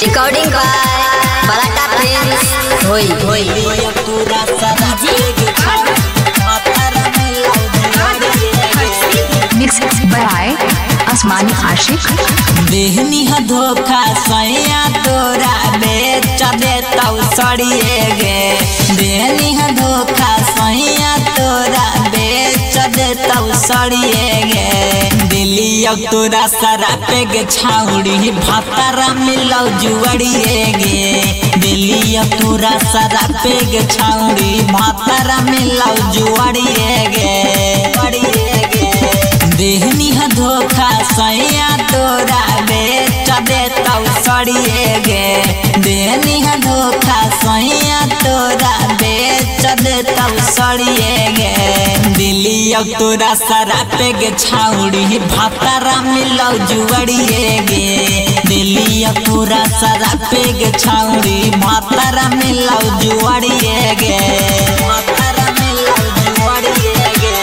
Recording by बलाटा films होई mix by आसमानी आशिक। देहनी है धोखा सैया तोरा बेच देता सड़िए गे। देहनी है धोखा सैया तोरा बेच देता सड़िए गे। दिल्ली तोरा सारा पेग छाउड़ी भातारा मिलौ जुआड़िए गे। दिल्ली तोरा सारा पेग छाउड़ी भातारा मिलौ जुआड़िए गे। देहनी है धोखा सैया तोरा बेच देता सड़िए गे। देहनी है धोखा सैया तोरा बेच देता सड़िए गे। दिल्ली तोरा सारा पेग छाउड़ी भातारा मिलौ जुआड़िए गे। दिल्ली तोरा सारा पेग छाउड़ी भातारा मिलौ जुआड़िए गे। भातारा मिलौ जुआड़िए गे।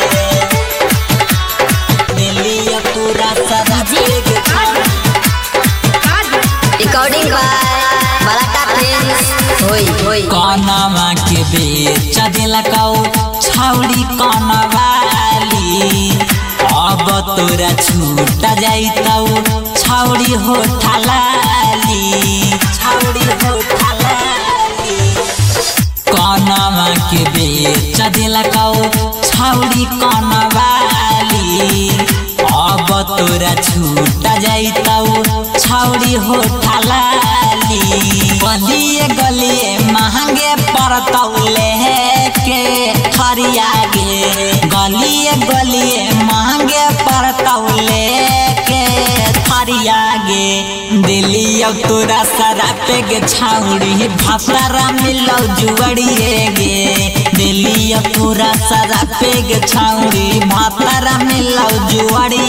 रिकॉर्डिंग बाय बलाटा फिल्म्स होई कनवा के बेच दिलकौ छौड़ी कनवाली। अब तोरा छूट जाइतौ छौड़ी होठलाली। छौड़ी होठलाली कनवा के बेच दिलकौ छौड़ी कनवाली। अब तोरा छूट जाइतौ छौड़ी होठलाली। गलिए गलिए महंगे पड़तौ लेके खरिया गे। गलिए गलिए महंगे पड़तौ लेके खरिया गे। दिल्ली तोरा सारा पेग छाउड़ी भातारा मिलौ जुआड़िए गे। दिल्ली तोरा सारा पेग छाउड़ी भातारा मिलौ जुआड़िए